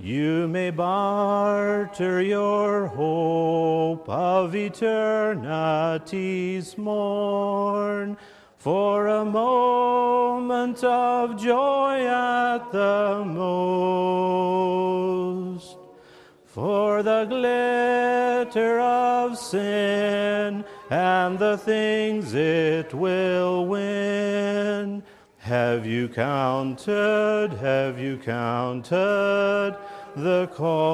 You may barter your hope of eternity's morn for a moment of joy at the most, for the glitter of sin and the things it will win. Have you counted the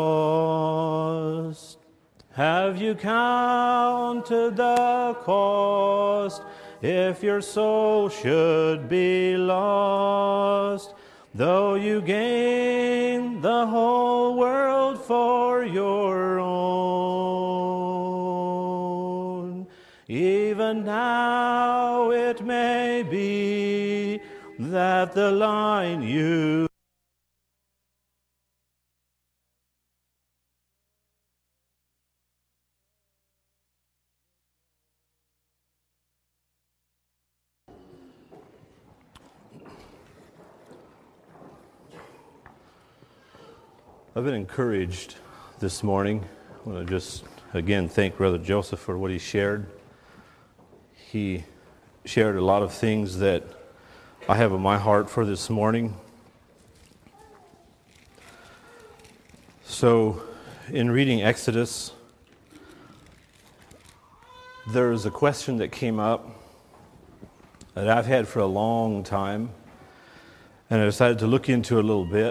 cost? Have you counted the cost if your soul should be lost? Though you gain the whole world for your own, even now it may be that the line you I've been encouraged this morning. I want to just again thank Brother Joseph for what he shared. He shared a lot of things that I have in my heart for this morning. So, in reading Exodus, there's a question that came up that I've had for a long time, and I decided to look into a little bit.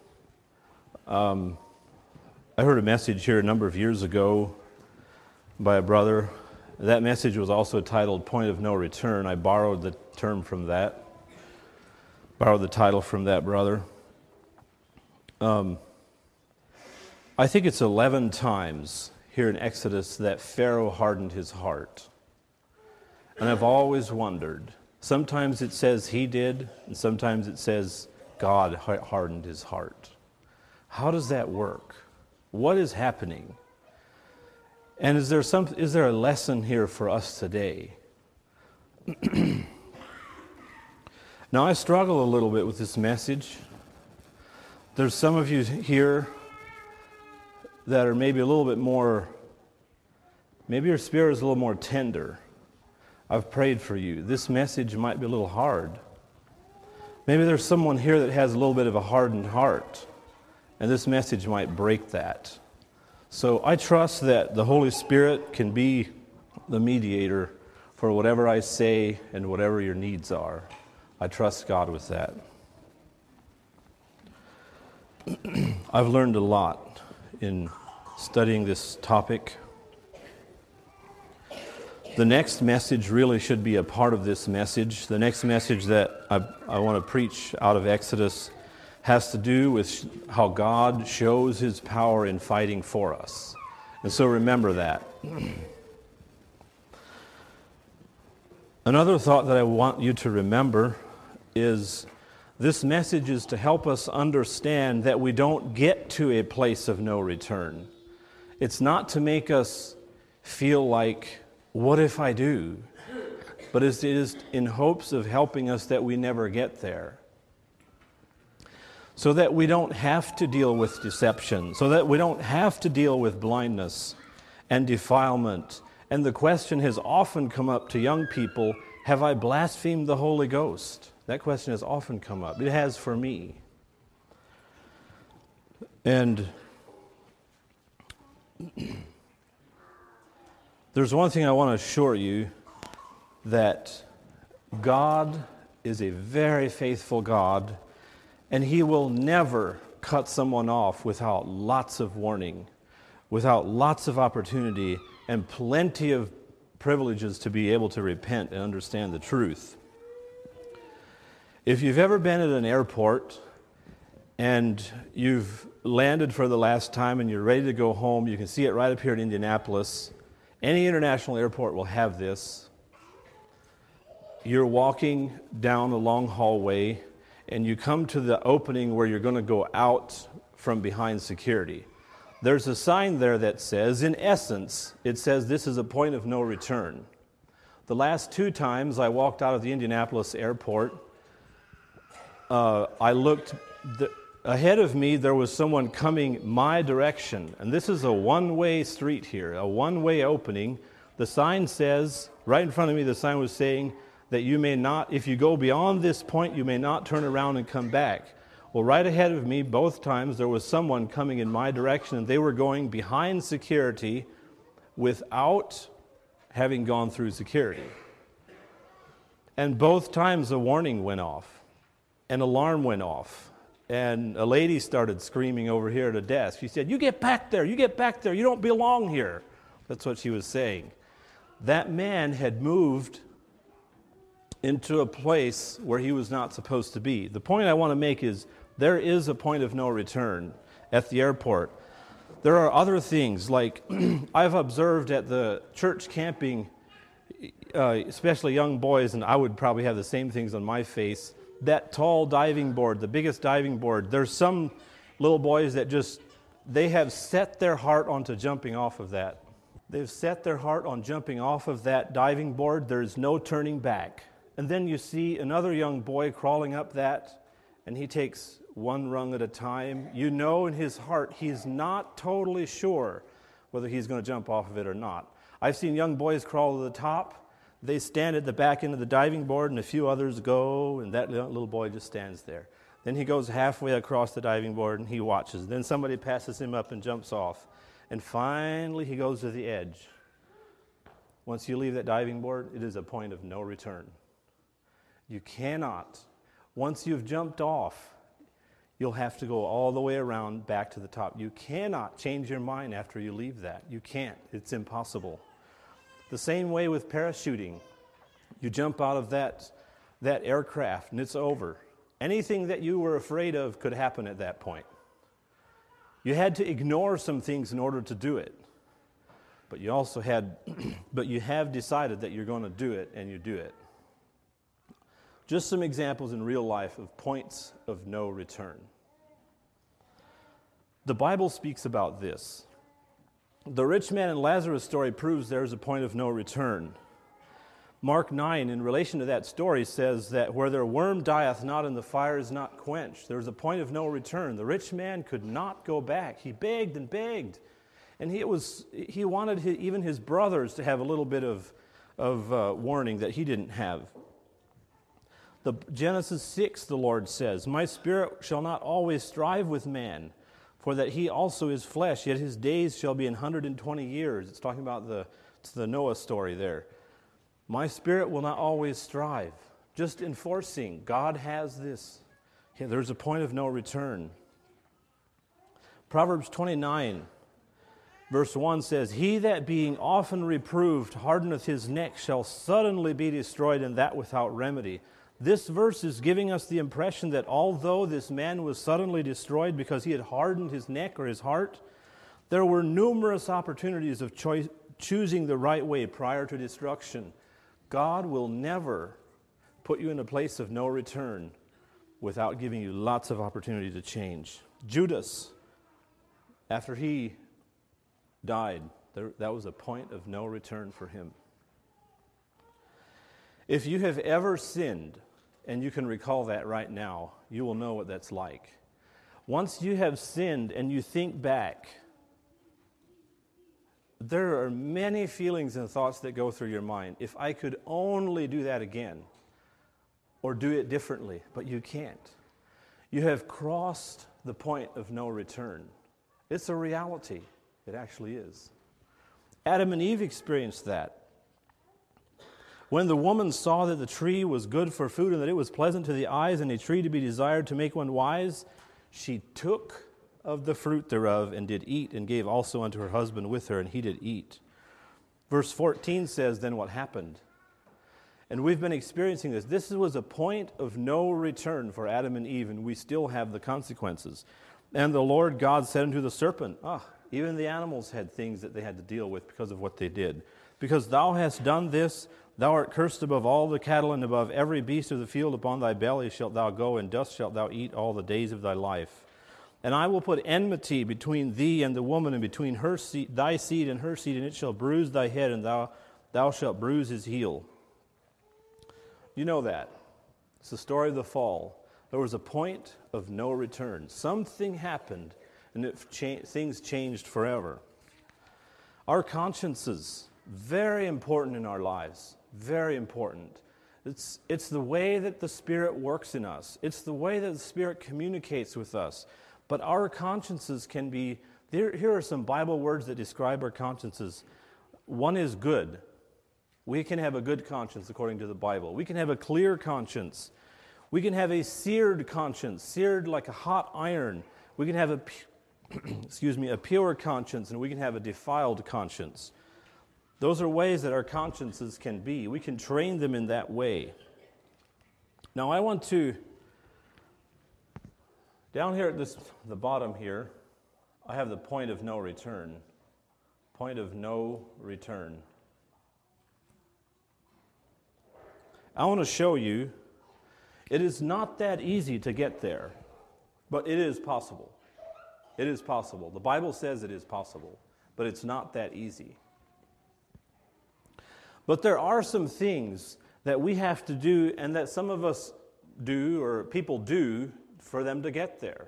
I heard a message here a number of years ago by a brother. That message was also titled Point of No Return. I borrowed the title from that brother. I think it's 11 times here in Exodus that Pharaoh hardened his heart. And I've always wondered, sometimes it says he did, and sometimes it says God hardened his heart. How does that work? What is happening? And is there a lesson here for us today? Now, I struggle a little bit with this message. There's some of you here that are maybe a little bit more, maybe your spirit is a little more tender. I've prayed for you. This message might be a little hard. Maybe there's someone here that has a little bit of a hardened heart, and this message might break that. So I trust that the Holy Spirit can be the mediator for whatever I say and whatever your needs are. I trust God with that. I've learned a lot in studying this topic. The next message really should be a part of this message. The next message that I want to preach out of Exodus has to do with how God shows His power in fighting for us. And so remember that. Another thought that I want you to remember is this message is to help us understand that we don't get to a place of no return. It's not to make us feel like, what if I do? But it is in hopes of helping us that we never get there. So that we don't have to deal with deception, so that we don't have to deal with blindness and defilement. And the question has often come up to young people, have I blasphemed the Holy Ghost? That question has often come up. It has for me. And there's one thing I want to assure you, that God is a very faithful God, and He will never cut someone off without lots of warning, without lots of opportunity, and plenty of privileges to be able to repent and understand the truth. If you've ever been at an airport and you've landed for the last time and you're ready to go home, you can see it right up here in Indianapolis. Any international airport will have this. You're walking down a long hallway, and you come to the opening where you're going to go out from behind security. There's a sign there that says, in essence, it says this is a point of no return. The last 2 times I walked out of the Indianapolis airport, I looked Ahead of me, there was someone coming my direction. And this is a one-way street here, a one-way opening. The sign says, right in front of me, the sign was saying that you may not, if you go beyond this point, you may not turn around and come back. Well, right ahead of me, both times, there was someone coming in my direction, and they were going behind security without having gone through security. And both times a warning went off, an alarm went off. And a lady started screaming over here at a desk. She said, "You get back there, you get back there, you don't belong here." That's what she was saying. That man had moved into a place where he was not supposed to be. The point I want to make is there is a point of no return at the airport. There are other things, like I've observed at the church camping, especially young boys, and I would probably have the same things on my face. That tall diving board, the biggest diving board, there's some little boys that they have set their heart onto jumping off of that. They've set their heart on jumping off of that diving board. There's no turning back. And then you see another young boy crawling up that, and he takes one rung at a time. You know in his heart he's not totally sure whether he's going to jump off of it or not. I've seen young boys crawl to the top. They stand at the back end of the diving board, and a few others go, and that little boy just stands there. Then he goes halfway across the diving board, and he watches. Then somebody passes him up and jumps off. And finally, he goes to the edge. Once you leave that diving board, it is a point of no return. You cannot. Once you've jumped off, you'll have to go all the way around back to the top. You cannot change your mind after you leave that. You can't. It's impossible. The same way with parachuting. You jump out of that aircraft and it's over. Anything that you were afraid of could happen at that point. You had to ignore some things in order to do it. But you have decided that you're going to do it, and you do it. Just some examples in real life of points of no return. The Bible speaks about this. The rich man and Lazarus story proves there's a point of no return. Mark 9, in relation to that story, says that where their worm dieth not and the fire is not quenched, there's a point of no return. The rich man could not go back. He begged and begged. And he wanted even his brothers to have a little bit of warning that he didn't have. Genesis 6, the Lord says, "My spirit shall not always strive with man, for that he also is flesh, yet his days shall be 120 years. It's talking about the Noah story there. My spirit will not always strive. Just enforcing, God has this. Yeah, there's a point of no return. Proverbs 29, verse 1 says, "He that being often reproved hardeneth his neck shall suddenly be destroyed, and that without remedy." This verse is giving us the impression that although this man was suddenly destroyed because he had hardened his neck or his heart, there were numerous opportunities of choosing the right way prior to destruction. God will never put you in a place of no return without giving you lots of opportunity to change. Judas, after he died, that was a point of no return for him. If you have ever sinned, and you can recall that right now, you will know what that's like. Once you have sinned and you think back, there are many feelings and thoughts that go through your mind. If I could only do that again, or do it differently, but you can't. You have crossed the point of no return. It's a reality. It actually is. Adam and Eve experienced that. When the woman saw that the tree was good for food and that it was pleasant to the eyes and a tree to be desired to make one wise, she took of the fruit thereof and did eat and gave also unto her husband with her, and he did eat. Verse 14 says, then what happened? And we've been experiencing this. This was a point of no return for Adam and Eve, and we still have the consequences. And the Lord God said unto the serpent, even the animals had things that they had to deal with because of what they did. Because thou hast done this, thou art cursed above all the cattle and above every beast of the field. Upon thy belly shalt thou go, and dust shalt thou eat all the days of thy life. And I will put enmity between thee and the woman, and between her seed, thy seed and her seed, and it shall bruise thy head, and thou shalt bruise his heel. You know that. It's the story of the fall. There was a point of no return. Something happened, and things changed forever. Our consciences, very important in our lives, very important. It's the way that the Spirit works in us. It's the way that the Spirit communicates with us. But our consciences can be, here are some Bible words that describe our consciences. One is good. We can have a good conscience according to the Bible. We can have a clear conscience. We can have a seared conscience, seared like a hot iron. We can have a pure conscience, and we can have a defiled conscience. Those are ways that our consciences can be. We can train them in that way. Now I want to, down here at the bottom here, I have the point of no return. Point of no return. I want to show you, it is not that easy to get there, but it is possible. It is possible. The Bible says it is possible, but it's not that easy. But there are some things that we have to do and that some of us do or people do for them to get there.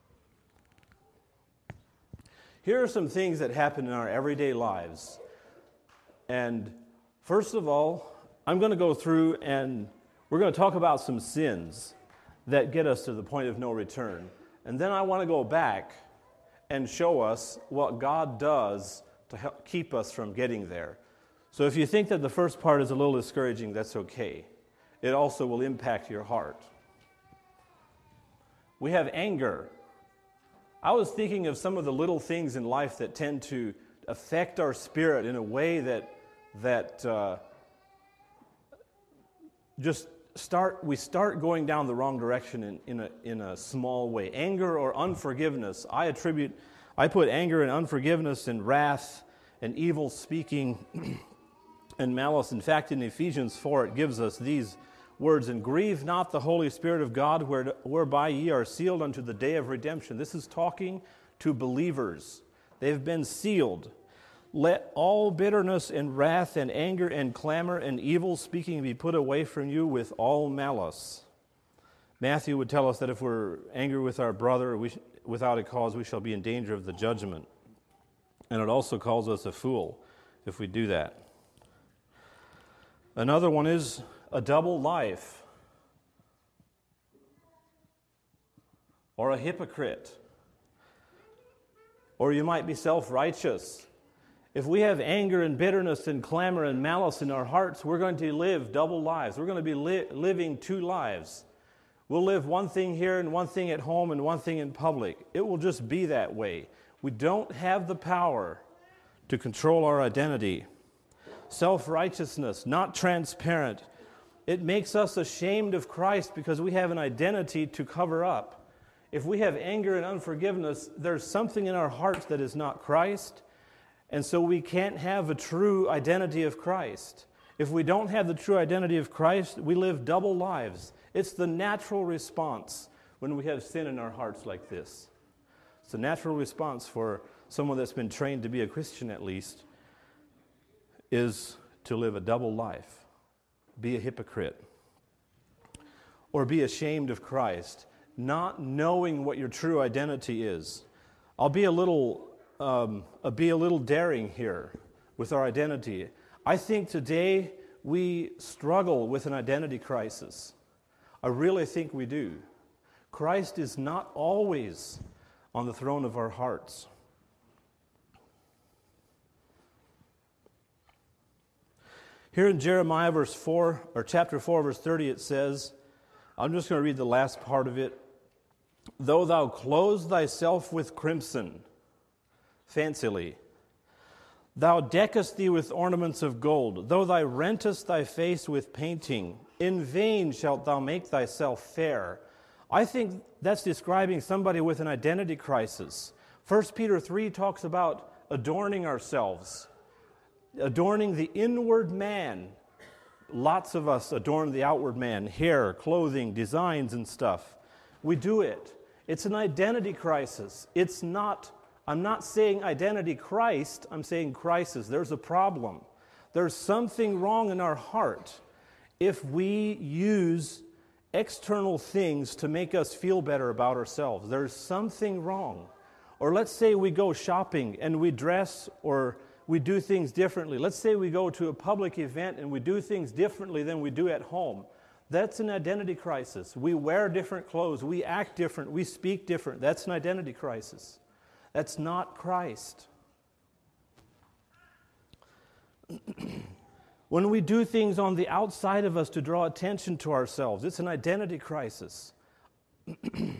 Here are some things that happen in our everyday lives. And first of all, I'm going to go through and we're going to talk about some sins that get us to the point of no return. And then I want to go back and show us what God does to help keep us from getting there. So if you think that the first part is a little discouraging, that's okay. It also will impact your heart. We have anger. I was thinking of some of the little things in life that tend to affect our spirit in a way that we start going down the wrong direction in a small way. Anger or unforgiveness. I put anger and unforgiveness and wrath and evil speaking and malice. In fact, in Ephesians 4, it gives us these words, "And grieve not the Holy Spirit of God, whereby ye are sealed unto the day of redemption." This is talking to believers. They've been sealed. "Let all bitterness and wrath and anger and clamor and evil speaking be put away from you with all malice." Matthew would tell us that if we're angry with our brother without a cause, we shall be in danger of the judgment. And it also calls us a fool if we do that. Another one is a double life or a hypocrite. Or you might be self-righteous. If we have anger and bitterness and clamor and malice in our hearts, we're going to live double lives. We're going to be living two lives. We'll live one thing here and one thing at home and one thing in public. It will just be that way. We don't have the power to control our identity. Self-righteousness, not transparent. It makes us ashamed of Christ because we have an identity to cover up. If we have anger and unforgiveness, there's something in our hearts that is not Christ, and so we can't have a true identity of Christ. If we don't have the true identity of Christ, we live double lives. It's the natural response when we have sin in our hearts like this. It's a natural response for someone that's been trained to be a Christian at least, is to live a double life, be a hypocrite, or be ashamed of Christ, not knowing what your true identity is. I'll be a little daring here with our identity. I think today we struggle with an identity crisis. I really think we do. Christ is not always on the throne of our hearts. Here in Jeremiah chapter 4, verse 30, it says, I'm just going to read the last part of it. "Though thou clothe thyself with crimson, fancily, thou deckest thee with ornaments of gold, though thou rentest thy face with painting, in vain shalt thou make thyself fair." I think that's describing somebody with an identity crisis. 1 Peter 3 talks about adorning ourselves, adorning the inward man. Lots of us adorn the outward man, hair, clothing, designs and stuff. We do it. It's an identity crisis. I'm not saying identity Christ, I'm saying crisis. There's a problem. There's something wrong in our heart if we use external things to make us feel better about ourselves. There's something wrong. Or let's say we go shopping and we dress or we do things differently. Let's say we go to a public event and we do things differently than we do at home. That's an identity crisis. We wear different clothes. We act different. We speak different. That's an identity crisis. That's not Christ. When we do things on the outside of us to draw attention to ourselves, it's an identity crisis. Do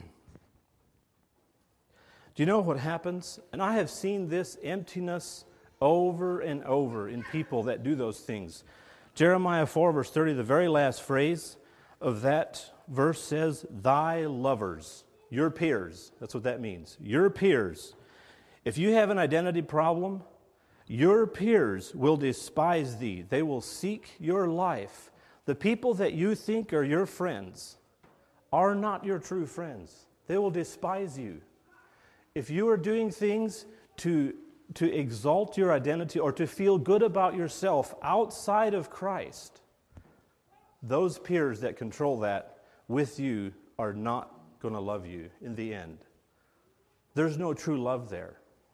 you know what happens? And I have seen this emptiness over and over in people that do those things. Jeremiah 4, verse 30, the very last phrase of that verse says, thy lovers, your peers. That's what that means. Your peers. If you have an identity problem, your peers will despise thee. They will seek your life. The people that you think are your friends are not your true friends. They will despise you. If you are doing things to exalt your identity or to feel good about yourself outside of Christ, those peers that control that with you are not going to love you in the end. There's no true love there.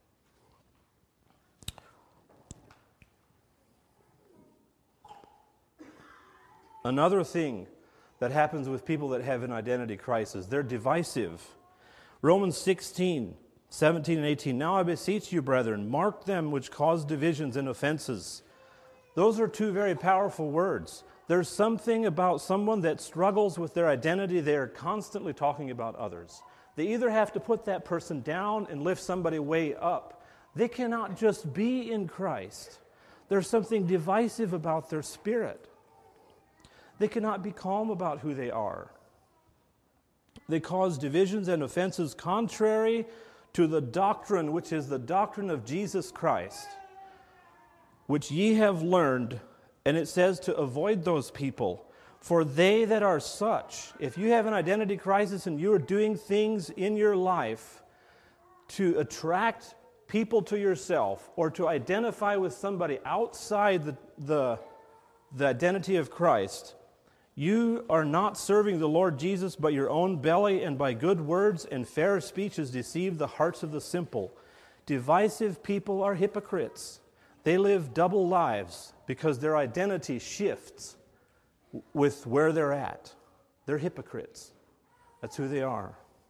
Another thing that happens with people that have an identity crisis, they're divisive. Romans 16, 17 and 18, now I beseech you, brethren, mark them which cause divisions and offenses. Those are two very powerful words. There's something about someone that struggles with their identity. They're constantly talking about others. They either have to put that person down and lift somebody way up. They cannot just be in Christ. There's something divisive about their spirit. They cannot be calm about who they are. They cause divisions and offenses contrary to the doctrine, which is the doctrine of Jesus Christ, which ye have learned. And it says to avoid those people. For they that are such, if you have an identity crisis and you are doing things in your life to attract people to yourself or to identify with somebody outside the identity of Christ, you are not serving the Lord Jesus, but your own belly, and by good words and fair speeches deceive the hearts of the simple. Divisive people are hypocrites. They live double lives because their identity shifts with where they're at. They're hypocrites. That's who they are.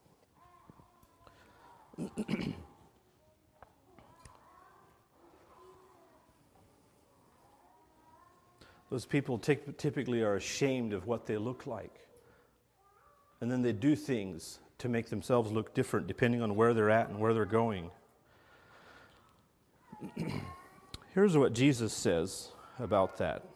Those people typically are ashamed of what they look like. And then they do things to make themselves look different depending on where they're at and where they're going. Here's what Jesus says about that.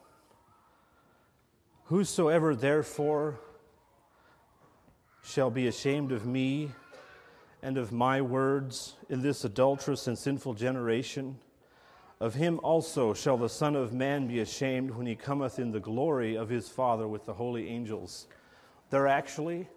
Whosoever therefore shall be ashamed of me and of my words in this adulterous and sinful generation, of him also shall the Son of Man be ashamed when he cometh in the glory of his Father with the holy angels. They're actually,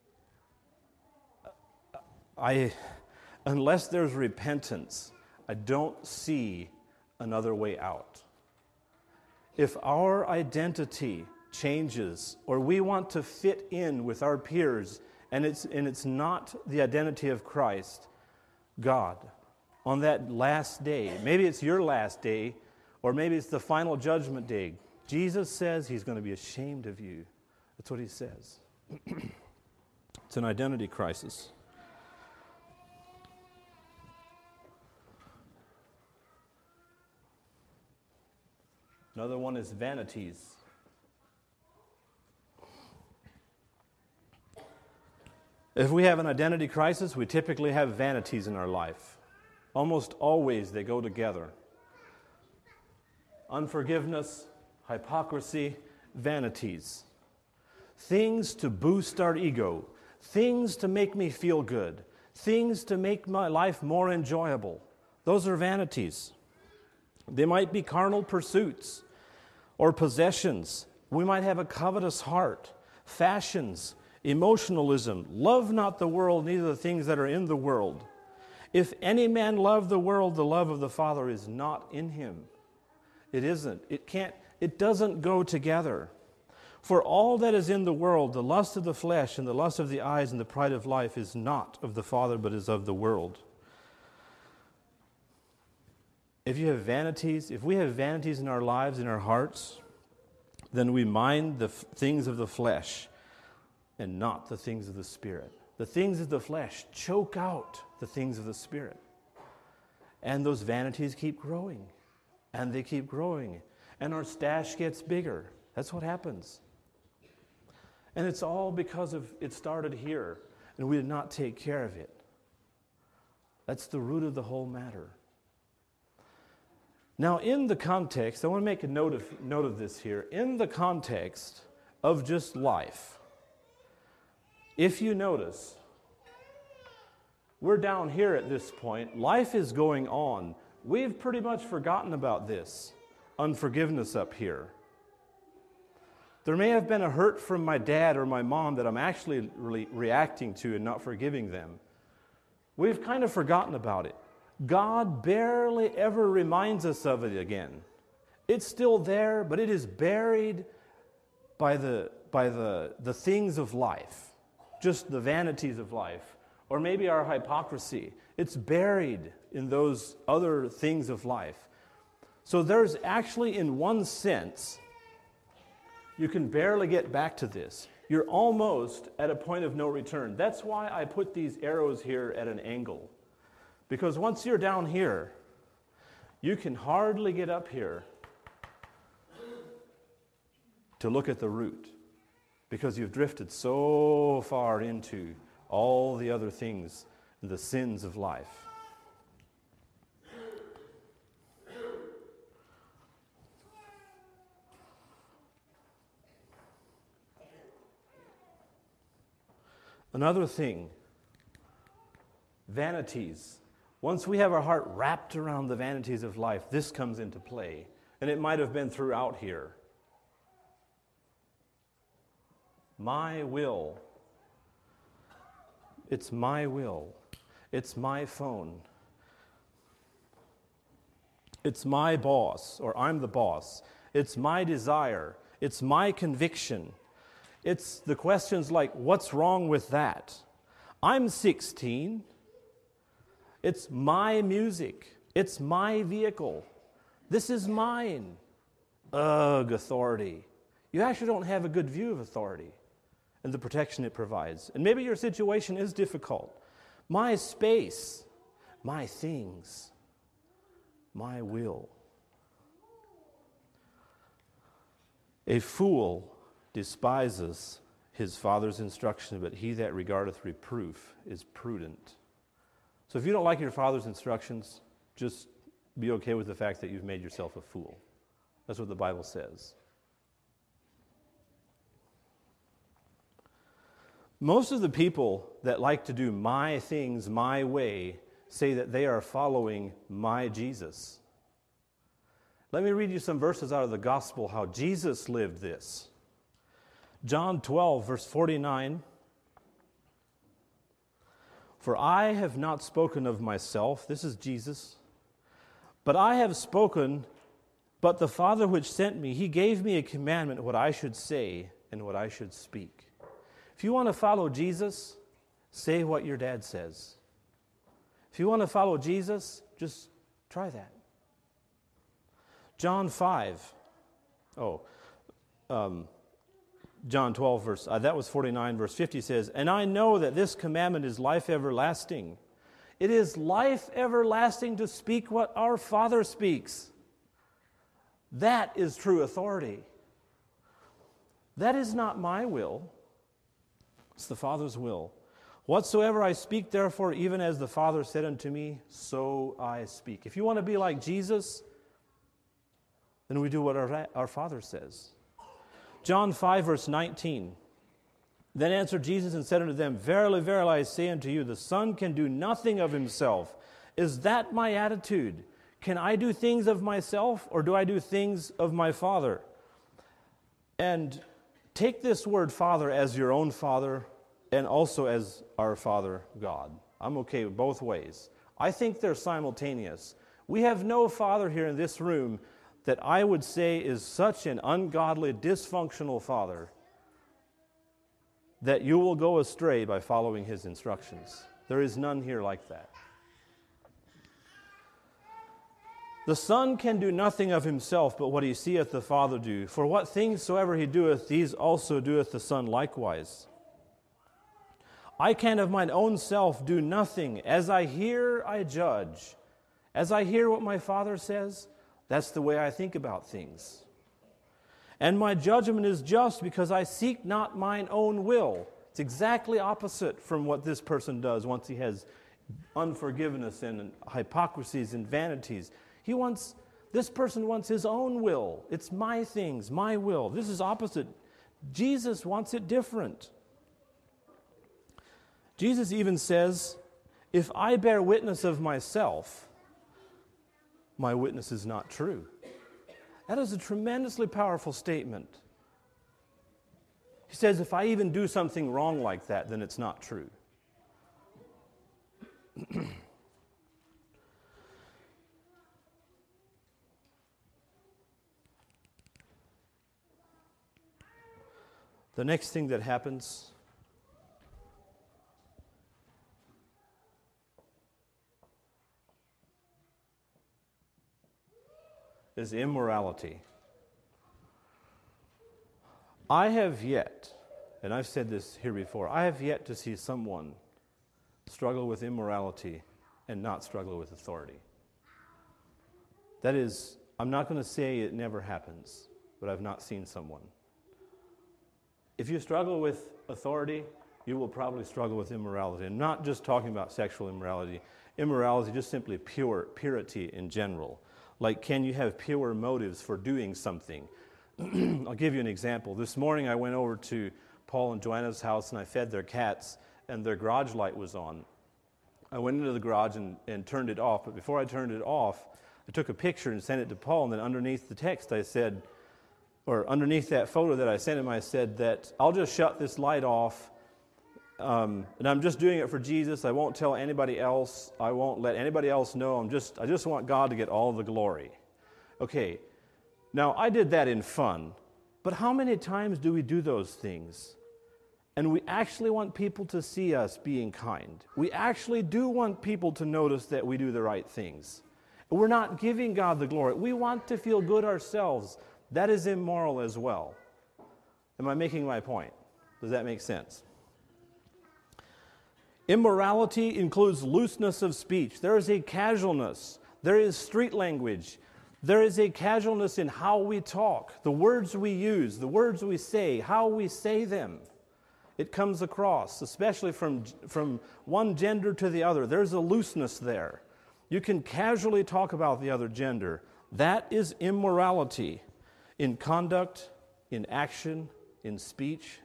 unless there's repentance, I don't see another way out. If our identity changes or we want to fit in with our peers and it's not the identity of Christ, God, on that last day, maybe it's your last day or maybe it's the final judgment day, Jesus says he's going to be ashamed of you. That's what he says. It's an identity crisis. Another one is vanities. If we have an identity crisis, we typically have vanities in our life. Almost always they go together. Unforgiveness, hypocrisy, vanities. Things to boost our ego. Things to make me feel good. Things to make my life more enjoyable. Those are vanities. They might be carnal pursuits or possessions. We might have a covetous heart, fashions, emotionalism. Love not the world, neither the things that are in the world. If any man love the world, the love of the Father is not in him. It isn't. It doesn't go together. For all that is in the world, the lust of the flesh and the lust of the eyes and the pride of life is not of the Father, but is of the world. If we have vanities in our lives, in our hearts, then we mind the things of the flesh and not the things of the Spirit. The things of the flesh choke out the things of the Spirit. And those vanities keep growing. And they keep growing. And our stash gets bigger. That's what happens. And it's all because of it started here, and we did not take care of it. That's the root of the whole matter. Now, in the context, I want to make a note of this here. In the context of just life, if you notice, we're down here at this point. Life is going on. We've pretty much forgotten about this unforgiveness up here. There may have been a hurt from my dad or my mom that I'm actually really reacting to and not forgiving them. We've kind of forgotten about it. God barely ever reminds us of it again. It's still there, but it is buried by the things of life, just the vanities of life, or maybe our hypocrisy. It's buried in those other things of life. So there's actually, in one sense, you can barely get back to this. You're almost at a point of no return. That's why I put these arrows here at an angle. Because once you're down here, you can hardly get up here to look at the root. Because you've drifted so far into all the other things, the sins of life. Another thing, vanities. Once we have our heart wrapped around the vanities of life, this comes into play. And it might have been throughout here. My will. It's my will. It's my phone. It's my boss, or I'm the boss. It's my desire. It's my conviction. It's the questions like, what's wrong with that? I'm 16. It's my music. It's my vehicle. This is mine. Ugh, authority. You actually don't have a good view of authority and the protection it provides. And maybe your situation is difficult. My space, my things, my will. A fool despises his father's instruction, but he that regardeth reproof is prudent. So if you don't like your father's instructions, just be okay with the fact that you've made yourself a fool. That's what the Bible says. Most of the people that like to do my things my way say that they are following my Jesus. Let me read you some verses out of the gospel how Jesus lived this. John 12, verse 49. For I have not spoken of myself, this is Jesus, but I have spoken, but the Father which sent me, he gave me a commandment what I should say and what I should speak. If you want to follow Jesus, say what your dad says. If you want to follow Jesus, just try that. John 12, that was 49, verse 50 says, and I know that this commandment is life everlasting. It is life everlasting to speak what our Father speaks. That is true authority. That is not my will. It's the Father's will. Whatsoever I speak, therefore, even as the Father said unto me, so I speak. If you want to be like Jesus, then we do what our Father says. John 5, verse 19. Then answered Jesus and said unto them, verily, verily, I say unto you, the Son can do nothing of himself. Is that my attitude? Can I do things of myself, or do I do things of my Father? And take this word Father as your own Father and also as our Father God. I'm okay with both ways. I think they're simultaneous. We have no father here in this room that I would say is such an ungodly, dysfunctional father that you will go astray by following his instructions. There is none here like that. The Son can do nothing of himself but what he seeth the Father do. For what things soever he doeth, these also doeth the Son likewise. I can of mine own self do nothing. As I hear, I judge. As I hear what my Father says, that's the way I think about things. And my judgment is just because I seek not mine own will. It's exactly opposite from what this person does once he has unforgiveness and hypocrisies and vanities. This person wants his own will. It's my things, my will. This is opposite. Jesus wants it different. Jesus even says, if I bear witness of myself, my witness is not true. That is a tremendously powerful statement. He says, if I even do something wrong like that, then it's not true. The next thing that happens is immorality. I have yet, and I've said this here before, I have yet to see someone struggle with immorality and not struggle with authority. That is, I'm not going to say it never happens, but I've not seen someone. If you struggle with authority, you will probably struggle with immorality. I'm not just talking about sexual immorality. Immorality, just simply purity in general. Like, can you have pure motives for doing something? I'll give you an example. This morning I went over to Paul and Joanna's house and I fed their cats, and their garage light was on. I went into the garage and turned it off, but before I turned it off, I took a picture and sent it to Paul, and then underneath the text I said, or underneath that photo that I sent him, I said that I'll just shut this light off, and I'm just doing it for Jesus. I won't tell anybody else. I won't let anybody else know. I just want God to get all the glory. Okay, now I did that in fun, but how many times do we do those things? And we actually want people to see us being kind. We actually do want people to notice that we do the right things. We're not giving God the glory. We want to feel good ourselves. That is immoral as well. Am I making my point? Does that make sense? Immorality includes looseness of speech. There is a casualness. There is street language. There is a casualness in how we talk, the words we use, the words we say, how we say them. It comes across, especially from one gender to the other. There's a looseness there. You can casually talk about the other gender. That is immorality. In conduct, in action, in speech.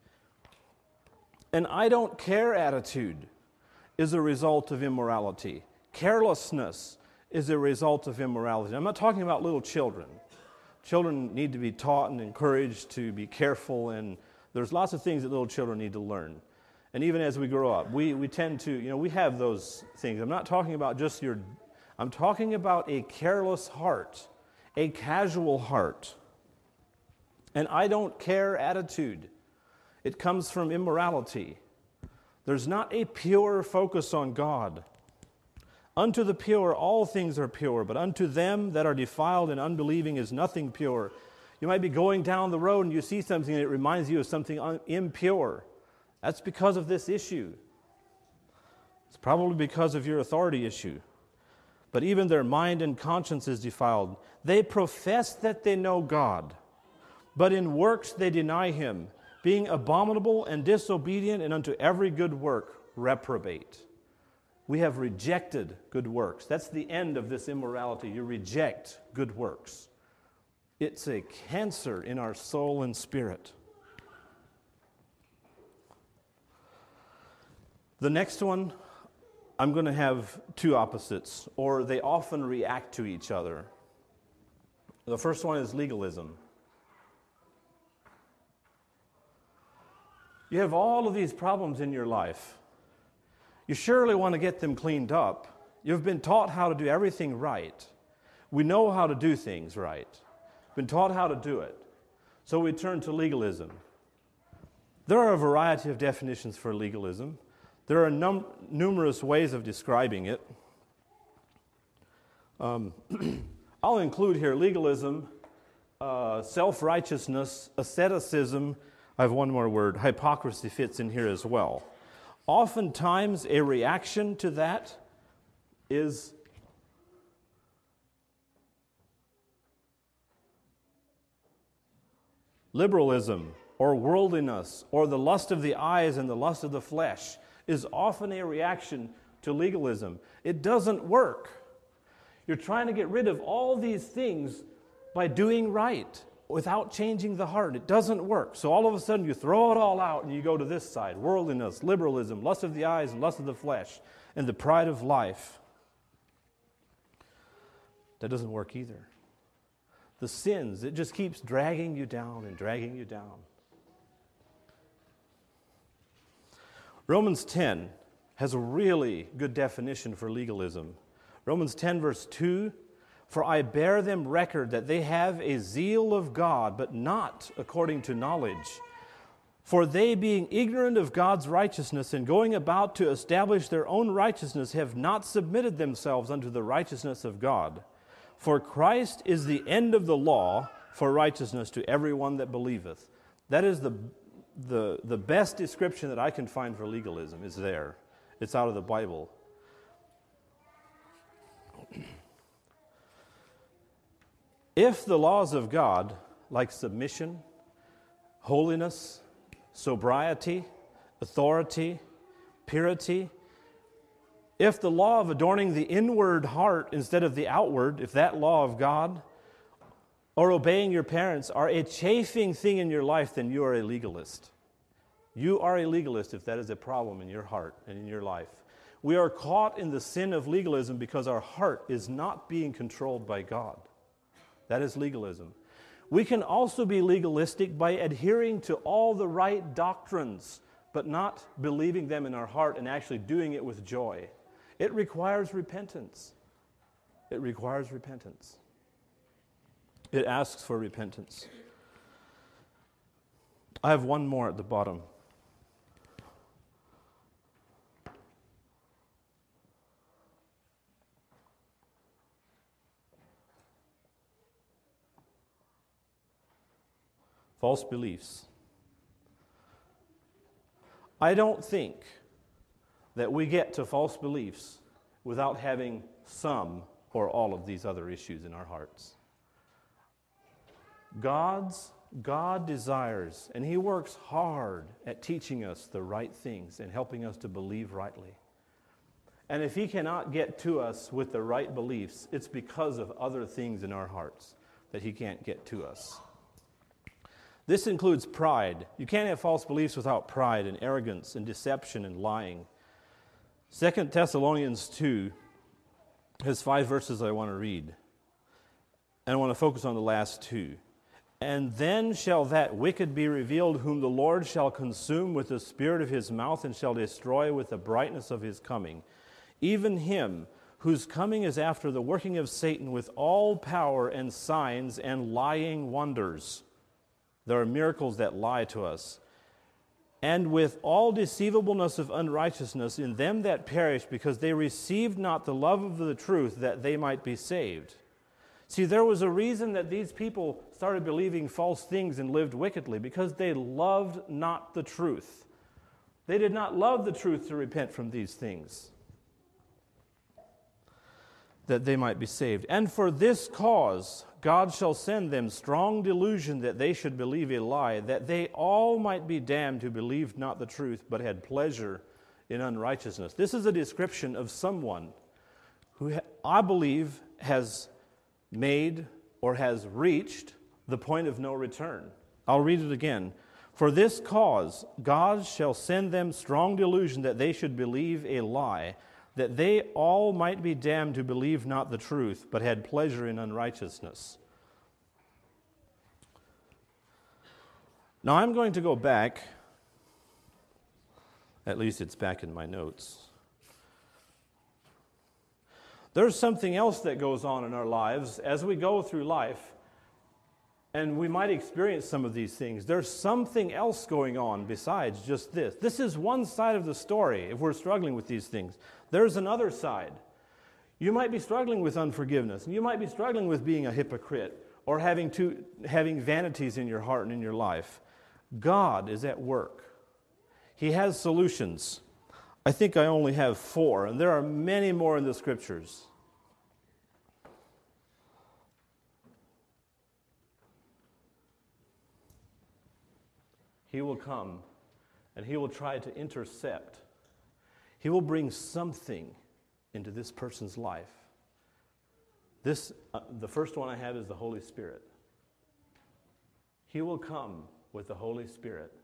An I don't care attitude is a result of immorality. Carelessness is a result of immorality. I'm not talking about little children. Children need to be taught and encouraged to be careful, and there's lots of things that little children need to learn. And even as we grow up, we tend to, we have those things. I'm not talking about just I'm talking about a careless heart, a casual heart. An I don't care attitude. It comes from immorality. There's not a pure focus on God. Unto the pure all things are pure, but unto them that are defiled and unbelieving is nothing pure. You might be going down the road and you see something and it reminds you of something impure. That's because of this issue. It's probably because of your authority issue. But even their mind and conscience is defiled. They profess that they know God, but in works they deny him, being abominable and disobedient, and unto every good work reprobate. We have rejected good works. That's the end of this immorality. You reject good works. It's a cancer in our soul and spirit. The next one, I'm going to have two opposites, or they often react to each other. The first one is legalism. You have all of these problems in your life. You surely want to get them cleaned up. You've been taught how to do everything right. We know how to do things right. Been taught how to do it. So we turn to legalism. There are a variety of definitions for legalism. There are numerous ways of describing it. I'll include here legalism, self-righteousness, asceticism. I have one more word. Hypocrisy fits in here as well. Oftentimes, a reaction to that is liberalism or worldliness or the lust of the eyes and the lust of the flesh is often a reaction to legalism. It doesn't work. You're trying to get rid of all these things by doing right without changing the heart. It doesn't work. So all of a sudden you throw it all out and you go to this side. Worldliness, liberalism, lust of the eyes and lust of the flesh, and the pride of life. That doesn't work either. The sins, it just keeps dragging you down and dragging you down. Romans 10 has a really good definition for legalism. Romans 10 verse 2, "For I bear them record that they have a zeal of God, but not according to knowledge. For they, being ignorant of God's righteousness and going about to establish their own righteousness, have not submitted themselves unto the righteousness of God. For Christ is the end of the law for righteousness to everyone that believeth." That is the best description that I can find for legalism is there. It's out of the Bible. If the laws of God, like submission, holiness, sobriety, authority, purity, if the law of adorning the inward heart instead of the outward, if that law of God, or obeying your parents are a chafing thing in your life, then you are a legalist. You are a legalist if that is a problem in your heart and in your life. We are caught in the sin of legalism because our heart is not being controlled by God. That is legalism. We can also be legalistic by adhering to all the right doctrines, but not believing them in our heart and actually doing it with joy. It requires repentance. It requires repentance. It asks for repentance. I have one more at the bottom. False beliefs. I don't think that we get to false beliefs without having some or all of these other issues in our hearts. God desires, and He works hard at teaching us the right things and helping us to believe rightly. And if He cannot get to us with the right beliefs, it's because of other things in our hearts that He can't get to us. This includes pride. You can't have false beliefs without pride and arrogance and deception and lying. 2 Thessalonians 2 has 5 verses I want to read. And I want to focus on the last two. "And then shall that wicked be revealed, whom the Lord shall consume with the spirit of His mouth, and shall destroy with the brightness of His coming. Even him whose coming is after the working of Satan with all power and signs and lying wonders." There are miracles that lie to us. "And with all deceivableness of unrighteousness in them that perish, because they received not the love of the truth, that they might be saved." See, there was a reason that these people started believing false things and lived wickedly, because they loved not the truth. They did not love the truth to repent from these things, that they might be saved. "And for this cause God shall send them strong delusion, that they should believe a lie, that they all might be damned who believed not the truth, but had pleasure in unrighteousness." This is a description of someone who I believe has made or has reached the point of no return. I'll read it again. "For this cause God shall send them strong delusion, that they should believe a lie, that they all might be damned who believed not the truth, but had pleasure in unrighteousness." Now I'm going to go back, at least it's back in my notes. There's something else that goes on in our lives as we go through life, and we might experience some of these things. There's something else going on besides just this. This is one side of the story if we're struggling with these things. There's another side. You might be struggling with unforgiveness, and you might be struggling with being a hypocrite or having vanities in your heart and in your life. God is at work. He has solutions. I think I only have 4, and there are many more in the Scriptures. He will come, and He will try to intercept. He will bring something into this person's life. The first one I have is the Holy Spirit. He will come with the Holy Spirit.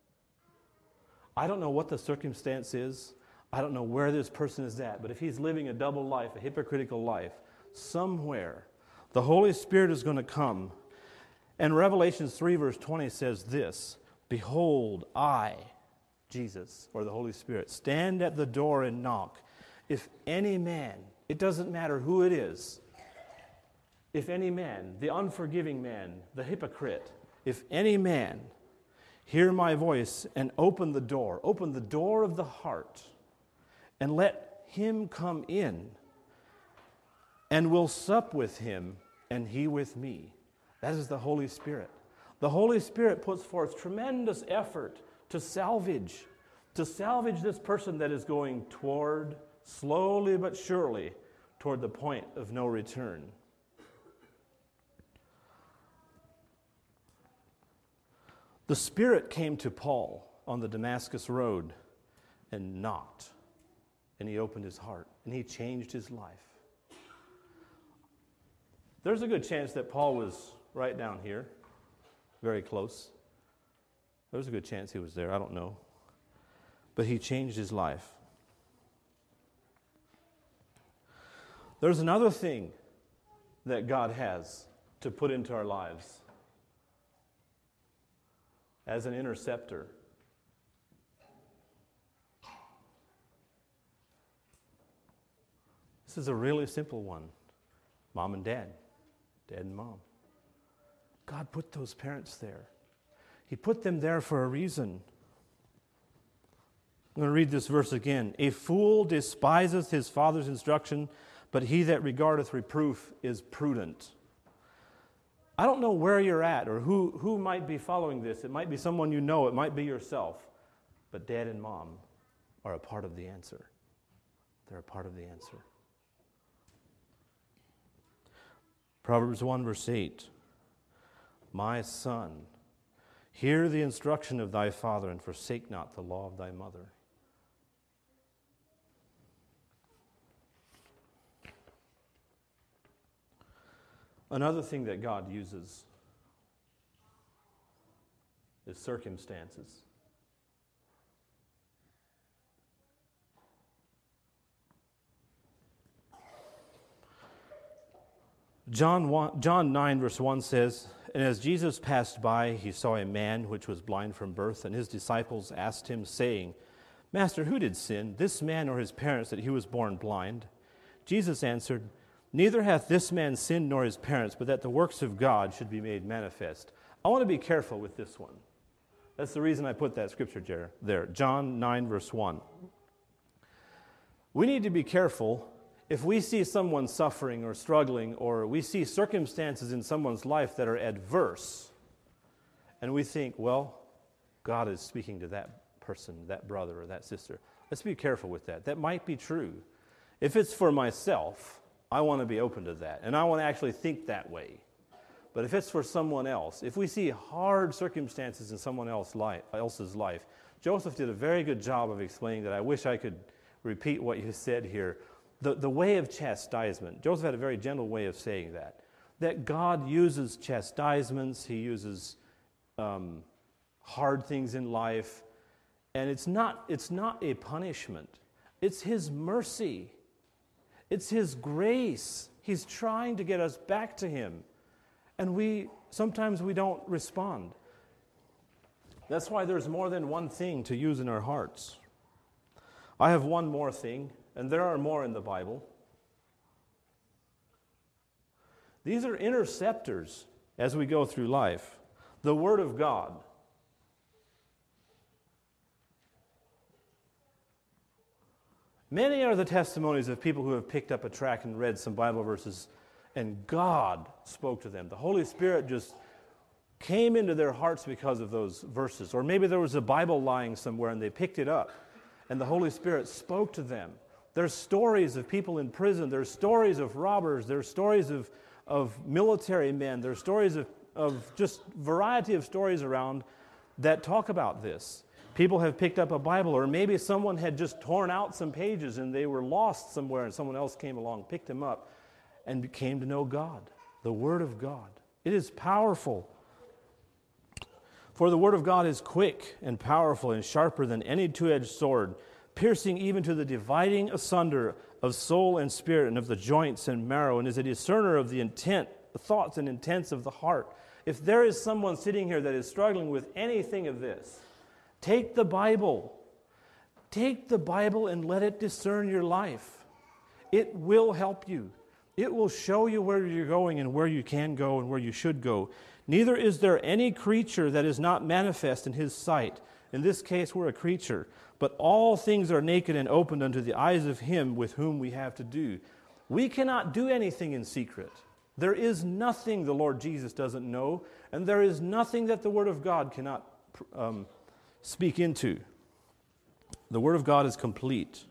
I don't know what the circumstance is. I don't know where this person is at. But if he's living a double life, a hypocritical life, somewhere, the Holy Spirit is going to come. And Revelation 3 verse 20 says this, "Behold, I, Jesus, or the Holy Spirit, stand at the door and knock. If any man," it doesn't matter who it is, "if any man, the unforgiving man, the hypocrite, if any man hear my voice and open the door of the heart, and let him come in, and will sup with him, and he with me." That is the Holy Spirit. The Holy Spirit puts forth tremendous effort to salvage this person that is going toward, slowly but surely, toward the point of no return. The Spirit came to Paul on the Damascus Road and knocked, and he opened his heart, and he changed his life. There's a good chance that Paul was right down here, very close. There's a good chance he was there, I don't know. But he changed his life. There's another thing that God has to put into our lives as an interceptor. This is a really simple one. Mom and dad. Dad and mom. God put those parents there. He put them there for a reason. I'm going to read this verse again. "A fool despiseth his father's instruction, but he that regardeth reproof is prudent." I don't know where you're at or who might be following this. It might be someone you know. It might be yourself. But dad and mom are a part of the answer. They're a part of the answer. Proverbs 1 verse 8. "My son, hear the instruction of thy father, and forsake not the law of thy mother." Another thing that God uses is circumstances. John 9 verse 1 says, "And as Jesus passed by, he saw a man which was blind from birth, and his disciples asked him, saying, Master, who did sin, this man or his parents, that he was born blind? Jesus answered, Neither hath this man sinned nor his parents, but that the works of God should be made manifest." I want to be careful with this one. That's the reason I put that scripture there. John 9 verse 1. We need to be careful if we see someone suffering or struggling, or we see circumstances in someone's life that are adverse, and we think, well, God is speaking to that person, that brother or that sister. Let's be careful with that. That might be true. If it's for myself, I want to be open to that, and I want to actually think that way. But if it's for someone else, if we see hard circumstances in someone else's life, Joseph did a very good job of explaining that. I wish I could repeat what you said here. The way of chastisement. Joseph had a very gentle way of saying that God uses chastisements, he uses hard things in life, and it's not a punishment. It's his mercy. It's his grace. He's trying to get us back to him. And sometimes we don't respond. That's why there's more than one thing to use in our hearts. I have one more thing, and there are more in the Bible. These are interceptors as we go through life. The Word of God. Many are the testimonies of people who have picked up a tract and read some Bible verses, and God spoke to them. The Holy Spirit just came into their hearts because of those verses. Or maybe there was a Bible lying somewhere and they picked it up, and the Holy Spirit spoke to them. There's stories of people in prison. There's stories of robbers. There's stories of military men. There's stories of just variety of stories around that talk about this. People have picked up a Bible, or maybe someone had just torn out some pages and they were lost somewhere and someone else came along, picked them up, and came to know God, the Word of God. It is powerful. For the Word of God is quick and powerful and sharper than any two-edged sword, piercing even to the dividing asunder of soul and spirit and of the joints and marrow, and is a discerner of the thoughts and intents of the heart. If there is someone sitting here that is struggling with anything of this, take the Bible. Take the Bible and let it discern your life. It will help you. It will show you where you're going and where you can go and where you should go. Neither is there any creature that is not manifest in His sight. In this case, we're a creature. But all things are naked and opened unto the eyes of Him with whom we have to do. We cannot do anything in secret. There is nothing the Lord Jesus doesn't know, and there is nothing that the Word of God cannot speak into. The Word of God is complete.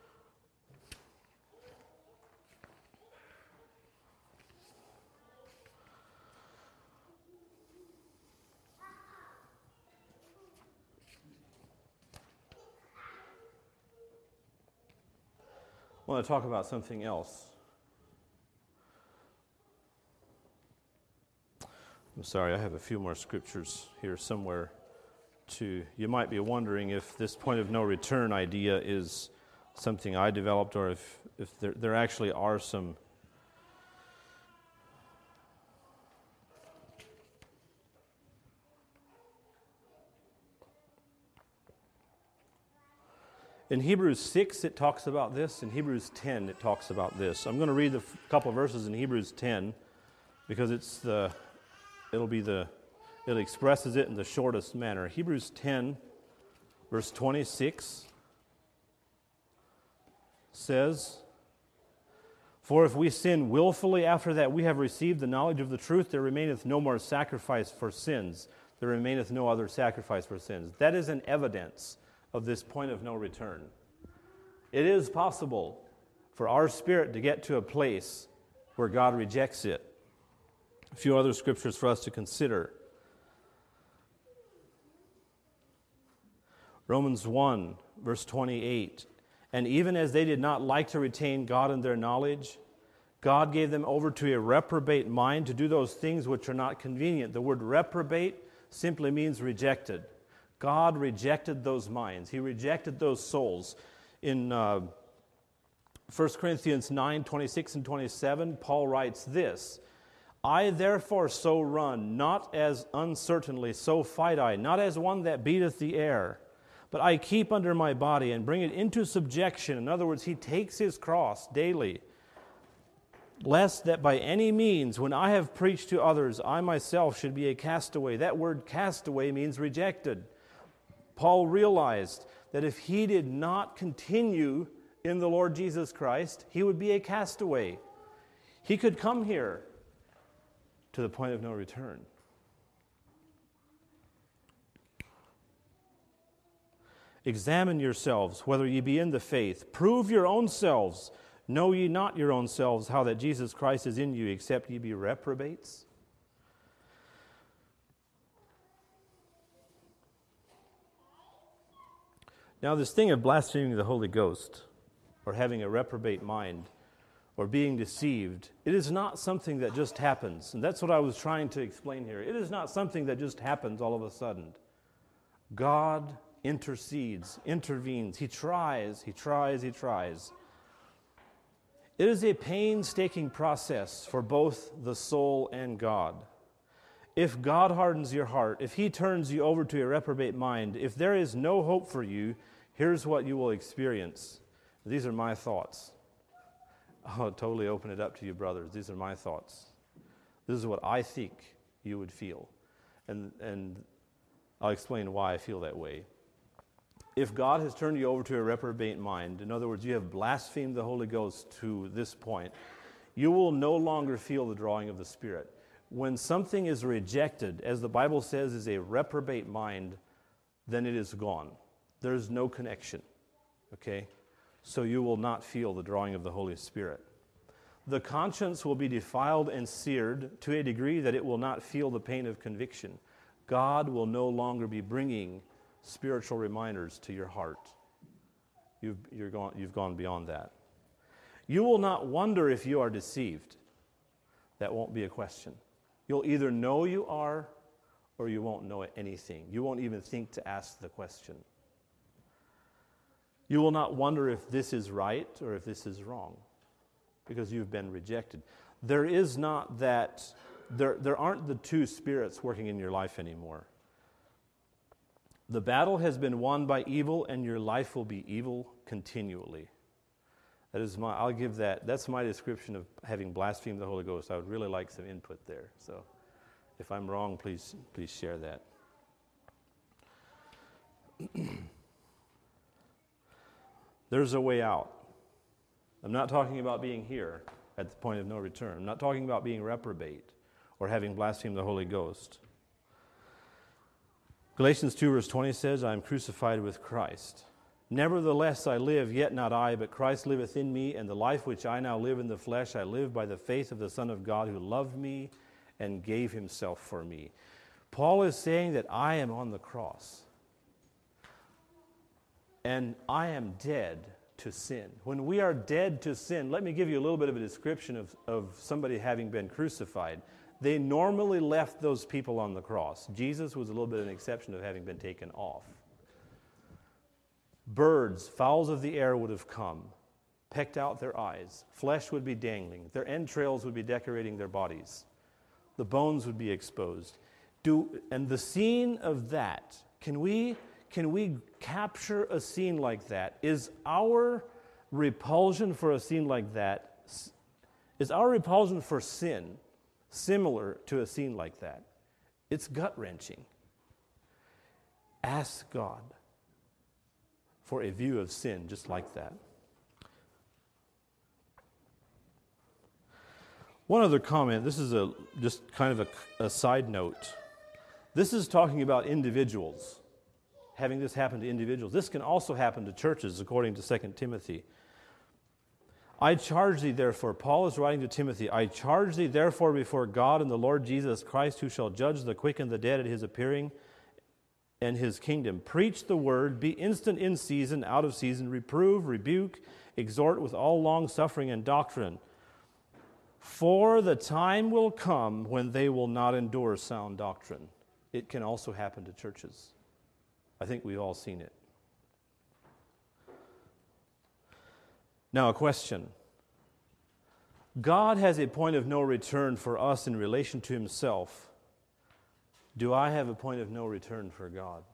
I want to talk about something else. I'm sorry, I have a few more scriptures here somewhere. You might be wondering if this point of no return idea is something I developed, or if there actually are some in Hebrews 6 it talks about this. In Hebrews 10 it talks about this. I'm going to read a couple of verses in Hebrews 10 because it expresses it in the shortest manner. Hebrews 10, verse 26 says, "For if we sin willfully after that we have received the knowledge of the truth, there remaineth no more sacrifice for sins. There remaineth no other sacrifice for sins." That is an evidence of this point of no return. It is possible for our spirit to get to a place where God rejects it. A few other scriptures for us to consider. Romans 1, verse 28. "And even as they did not like to retain God in their knowledge, God gave them over to a reprobate mind to do those things which are not convenient." The word reprobate simply means rejected. God rejected those minds. He rejected those souls. In 1 Corinthians 9, 26 and 27, Paul writes this, "I therefore so run, not as uncertainly, so fight I, not as one that beateth the air, but I keep under my body and bring it into subjection." In other words, he takes his cross daily, "lest that by any means, when I have preached to others, I myself should be a castaway." That word castaway means rejected. Paul realized that if he did not continue in the Lord Jesus Christ, he would be a castaway. He could come here to the point of no return. "Examine yourselves, whether ye be in the faith. Prove your own selves. Know ye not your own selves how that Jesus Christ is in you, except ye be reprobates?" Now, this thing of blaspheming the Holy Ghost, or having a reprobate mind, or being deceived, it is not something that just happens. And that's what I was trying to explain here. It is not something that just happens all of a sudden. God intercedes, intervenes. He tries. It is a painstaking process for both the soul and God. If God hardens your heart, if He turns you over to a reprobate mind, if there is no hope for you, here's what you will experience. These are my thoughts. I'll totally open it up to you, brothers. These are my thoughts. This is what I think you would feel. And I'll explain why I feel that way. If God has turned you over to a reprobate mind, in other words, you have blasphemed the Holy Ghost to this point, you will no longer feel the drawing of the Spirit. When something is rejected, as the Bible says, is a reprobate mind, then it is gone. There is no connection. Okay? So you will not feel the drawing of the Holy Spirit. The conscience will be defiled and seared to a degree that it will not feel the pain of conviction. God will no longer be bringing spiritual reminders to your heart. You've gone beyond that. You will not wonder if you are deceived. That won't be a question. You'll either know you are or you won't know anything. You won't even think to ask the question. You will not wonder if this is right or if this is wrong because you've been rejected. There aren't the two spirits working in your life anymore. The battle has been won by evil, and your life will be evil continually. That's my description of having blasphemed the Holy Ghost. I would really like some input there. So if I'm wrong, please share that. There's a way out. I'm not talking about being here at the point of no return. I'm not talking about being reprobate or having blasphemed the Holy Ghost. Galatians 2 verse 20 says, I am crucified with Christ. Nevertheless I live, yet not I, but Christ liveth in me, and the life which I now live in the flesh, I live by the faith of the Son of God who loved me and gave himself for me. Paul is saying that I am on the cross. And I am dead to sin. When we are dead to sin, let me give you a little bit of a description of somebody having been crucified. They normally left those people on the cross. Jesus was a little bit of an exception of having been taken off. Birds, fowls of the air would have come, pecked out their eyes. Flesh would be dangling. Their entrails would be decorating their bodies. The bones would be exposed. And the scene of that, can we capture a scene like that? Is our repulsion for a scene like that, is our repulsion for sin similar to a scene like that? It's gut-wrenching. Ask God for a view of sin just like that. One other comment, this is just kind of a side note. This is talking about individuals, having this happen to individuals. This can also happen to churches, according to 2 Timothy. I charge thee therefore, Paul is writing to Timothy, I charge thee therefore before God and the Lord Jesus Christ, who shall judge the quick and the dead at his appearing and his kingdom. Preach the word, be instant in season, out of season, reprove, rebuke, exhort with all long suffering and doctrine. For the time will come when they will not endure sound doctrine. It can also happen to churches. I think we've all seen it. Now, a question. God has a point of no return for us in relation to himself. Do I have a point of no return for God?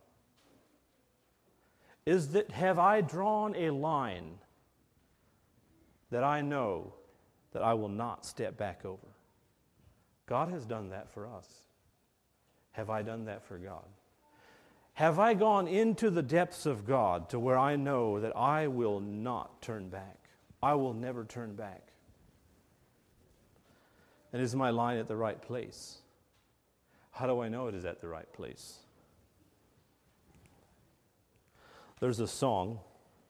Have I drawn a line that I know that I will not step back over? God has done that for us. Have I done that for God? Have I gone into the depths of God to where I know that I will not turn back? I will never turn back. And is my line at the right place? How do I know it is at the right place? There's a song.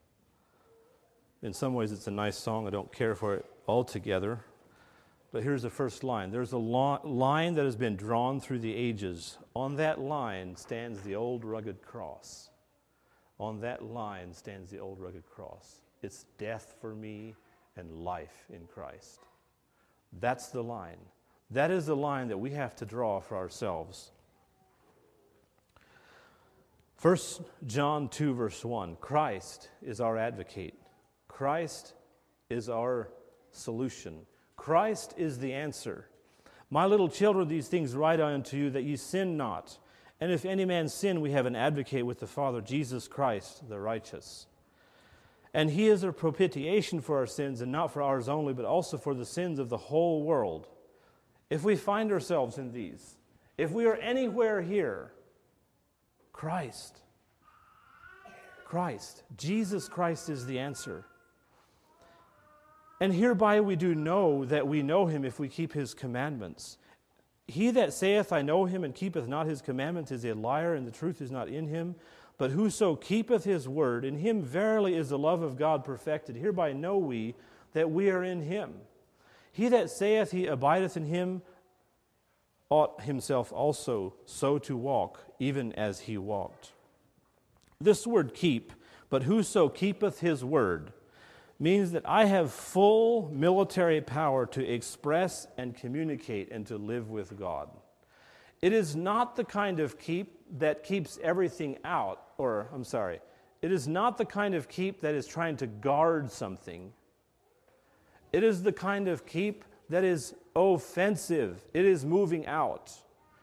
In some ways it's a nice song. I don't care for it altogether. But here's the first line. There's a line that has been drawn through the ages. On that line stands the old rugged cross. On that line stands the old rugged cross. It's death for me and life in Christ. That's the line. That is the line that we have to draw for ourselves. 1 John 2 verse 1. Christ is our advocate. Christ is our solution. Christ is the answer. My little children, these things write unto you that ye sin not. And if any man sin, we have an advocate with the Father, Jesus Christ, the righteous. And he is a propitiation for our sins, and not for ours only, but also for the sins of the whole world. if we find ourselves in these, if we are anywhere here, Christ, Jesus Christ is the answer. And hereby we do know that we know him if we keep his commandments. He that saith, I know him, and keepeth not his commandments is a liar, and the truth is not in him. But whoso keepeth his word, in him verily is the love of God perfected. Hereby know we that we are in him. He that saith he abideth in him ought himself also so to walk, even as he walked. This word keep, but whoso keepeth his word, means that I have full military power to express and communicate and to live with God. It is not the kind of keep that keeps everything out, it is not the kind of keep that is trying to guard something. It is the kind of keep that is offensive. It is moving out.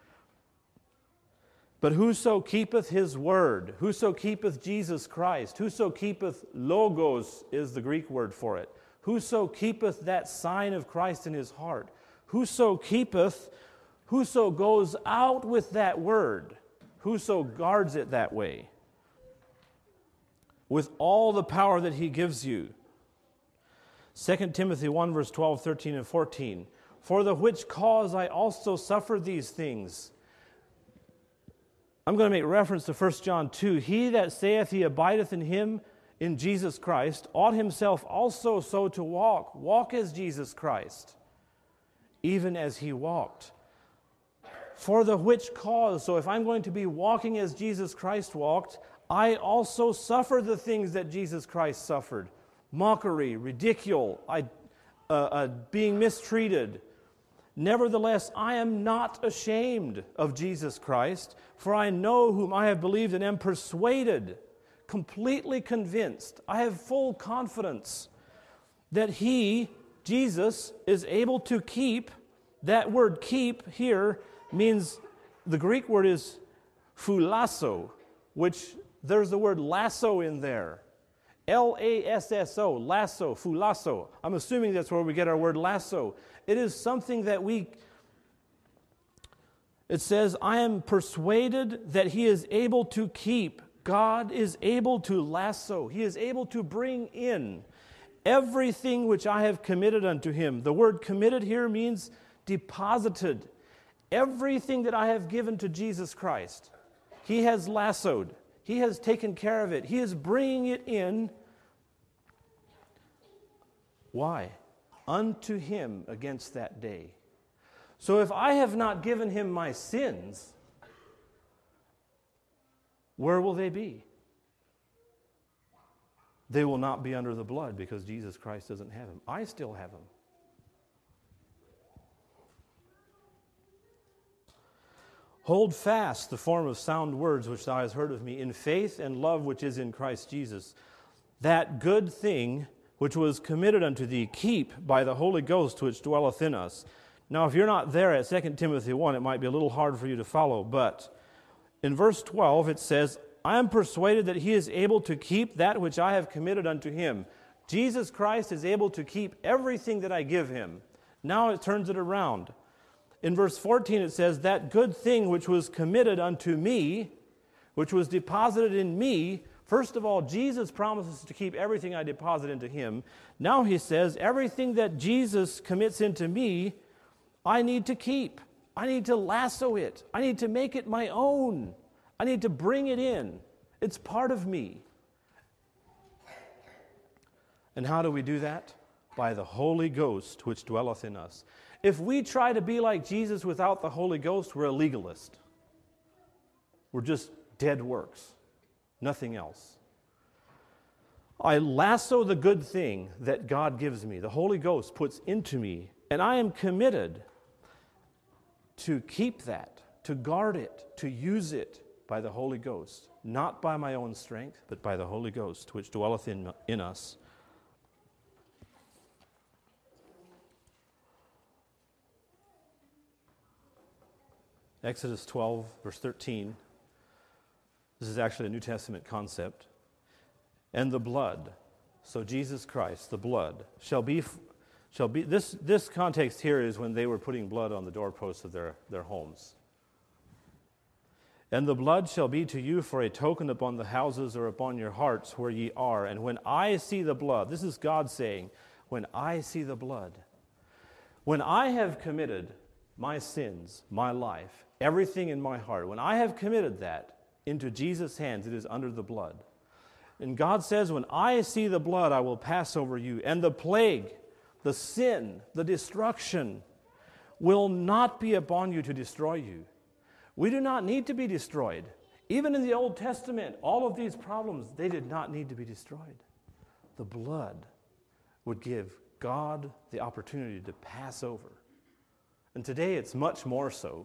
But whoso keepeth his word, whoso keepeth Jesus Christ, whoso keepeth logos is the Greek word for it, whoso keepeth that sign of Christ in his heart, whoso goes out with that word, whoso guards it that way, with all the power that he gives you. 2 Timothy 1 verse 12, 13, and 14. For the which cause I also suffer these things. I'm going to make reference to 1 John 2. He that saith he abideth in him, in Jesus Christ, ought himself also so to walk. Walk as Jesus Christ, even as he walked. For the which cause, so if I'm going to be walking as Jesus Christ walked, I also suffer the things that Jesus Christ suffered. Mockery, ridicule, being mistreated. Nevertheless, I am not ashamed of Jesus Christ, for I know whom I have believed and am persuaded, completely convinced. I have full confidence that he, Jesus, is able to keep. That word keep here means, the Greek word is phulasso, which there's the word lasso in there. L-A-S-S-O, lasso, phulasso. I'm assuming that's where we get our word lasso. It is something that it says, I am persuaded that he is able to keep. God is able to lasso. He is able to bring in everything which I have committed unto him. The word committed here means deposited. Everything that I have given to Jesus Christ, he has lassoed. He has taken care of it. He is bringing it in. Why? Unto him against that day. So if I have not given him my sins, where will they be? They will not be under the blood because Jesus Christ doesn't have them. I still have them. Hold fast the form of sound words which thou hast heard of me, in faith and love which is in Christ Jesus. That good thing which was committed unto thee, keep by the Holy Ghost which dwelleth in us. Now, if you're not there at 2 Timothy 1, it might be a little hard for you to follow, but in verse 12 it says, I am persuaded that he is able to keep that which I have committed unto him. Jesus Christ is able to keep everything that I give him. Now it turns it around. In verse 14 it says, that good thing which was committed unto me, which was deposited in me. First of all, Jesus promises to keep everything I deposit into him. Now he says, everything that Jesus commits into me, I need to keep. I need to lasso it. I need to make it my own. I need to bring it in. It's part of me. And how do we do that? By the Holy Ghost which dwelleth in us. If we try to be like Jesus without the Holy Ghost, we're a legalist. We're just dead works. Nothing else. I lasso the good thing that God gives me, the Holy Ghost puts into me, and I am committed to keep that, to guard it, to use it by the Holy Ghost, not by my own strength, but by the Holy Ghost which dwelleth in us. Exodus 12, verse 13. This is actually a New Testament concept. And the blood, so Jesus Christ, the blood, shall be shall be, this context here is when they were putting blood on the doorposts of their homes. And the blood shall be to you for a token upon the houses or upon your hearts where ye are. And when I see the blood, this is God saying, when I see the blood, when I have committed my sins, my life, everything in my heart, when I have committed that into Jesus' hands, it is under the blood. And God says, when I see the blood, I will pass over you. And the plague, the sin, the destruction will not be upon you to destroy you. We do not need to be destroyed. Even in the Old Testament, all of these problems, they did not need to be destroyed. The blood would give God the opportunity to pass over. And today it's much more so.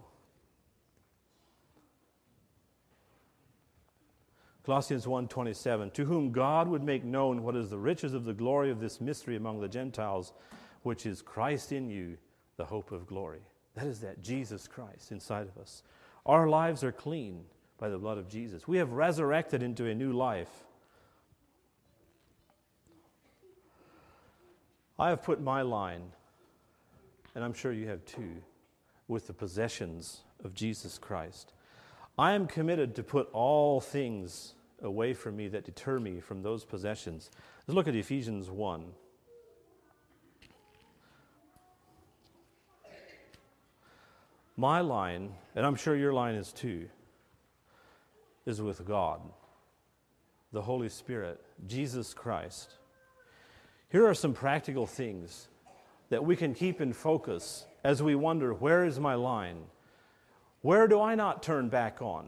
Colossians 1:27, to whom God would make known what is the riches of the glory of this mystery among the Gentiles, which is Christ in you, the hope of glory. That is that Jesus Christ inside of us. Our lives are clean by the blood of Jesus. We have resurrected into a new life. I have put my line, and I'm sure you have too, with the possessions of Jesus Christ. I am committed to put all things away from me that deter me from those possessions. Let's look at Ephesians 1. My line, and I'm sure your line is too, is with God, the Holy Spirit, Jesus Christ. Here are some practical things that we can keep in focus as we wonder, where is my line? Where do I not turn back on?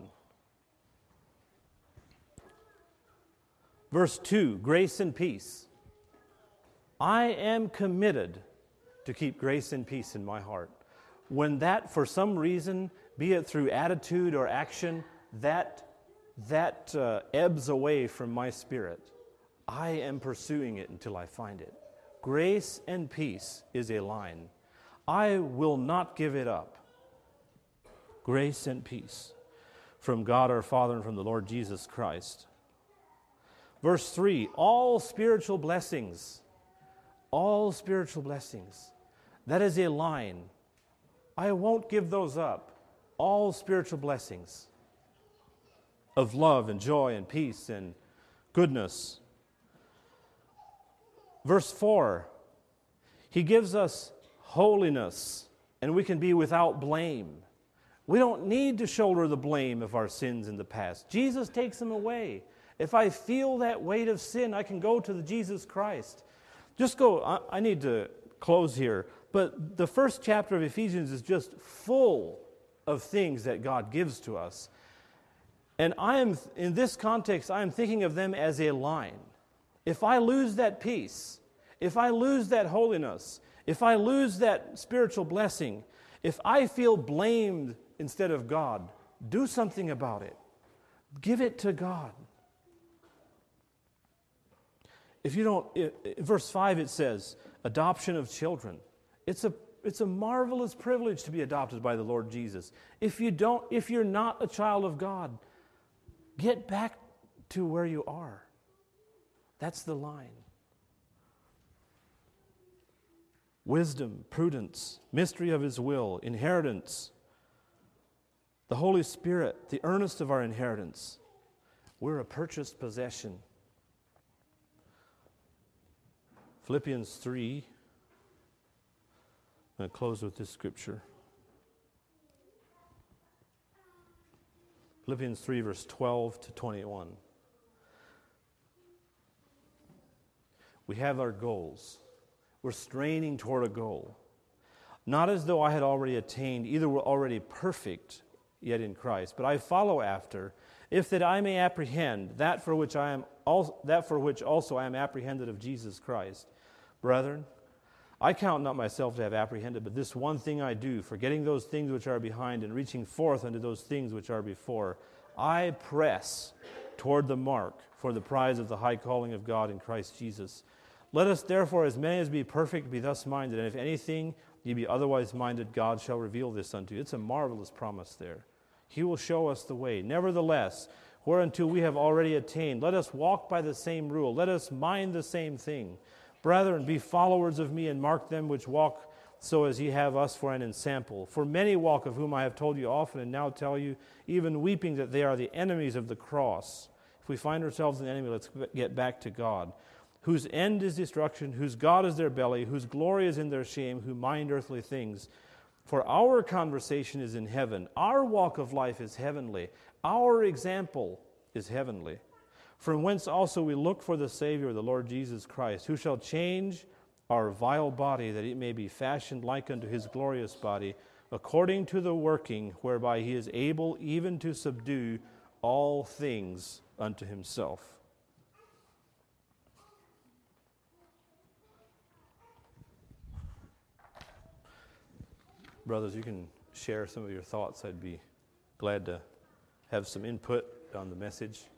Verse 2, grace and peace. I am committed to keep grace and peace in my heart. When that, for some reason, be it through attitude or action, that ebbs away from my spirit, I am pursuing it until I find it. Grace and peace is a line. I will not give it up. Grace and peace from God our Father and from the Lord Jesus Christ. Verse 3, all spiritual blessings. All spiritual blessings. That is a line. I won't give those up. All spiritual blessings of love and joy and peace and goodness. Verse 4, he gives us holiness, and we can be without blame. We don't need to shoulder the blame of our sins in the past. Jesus takes them away. If I feel that weight of sin, I can go to the Jesus Christ. Just go, I need to close here, but the first chapter of Ephesians is just full of things that God gives to us. And in this context, I am thinking of them as a line. If I lose that peace, if I lose that holiness, if I lose that spiritual blessing, if I feel blamed instead of God, do something about it. Give it to God. If you don't, verse 5 it says, adoption of children. It's a marvelous privilege to be adopted by the Lord Jesus. If you're not a child of God, get back to where you are. That's the line. Wisdom, prudence, mystery of His will, inheritance, the Holy Spirit, the earnest of our inheritance. We're a purchased possession. Philippians 3. I'm going to close with this scripture. Philippians 3, verse 12 to 21. We have our goals. We're straining toward a goal. Not as though I had already attained, either were already perfect yet in Christ, but I follow after, if that I may apprehend that for which also I am apprehended of Jesus Christ. Brethren, I count not myself to have apprehended, but this one thing I do, forgetting those things which are behind and reaching forth unto those things which are before, I press toward the mark for the prize of the high calling of God in Christ Jesus. Let us therefore, as many as be perfect, be thus minded, and if anything ye be otherwise minded, God shall reveal this unto you. It's a marvelous promise there. He will show us the way. Nevertheless, whereunto we have already attained, let us walk by the same rule. Let us mind the same thing. Brethren, be followers of me, and mark them which walk so as ye have us for an ensample. For many walk, of whom I have told you often, and now tell you, even weeping, that they are the enemies of the cross. If we find ourselves an enemy, let's get back to God, whose end is destruction, whose God is their belly, whose glory is in their shame, who mind earthly things. For our conversation is in heaven. Our walk of life is heavenly. Our example is heavenly. From whence also we look for the Savior, the Lord Jesus Christ, who shall change our vile body, that it may be fashioned like unto his glorious body, according to the working whereby he is able even to subdue all things unto himself. Brothers, you can share some of your thoughts. I'd be glad to have some input on the message.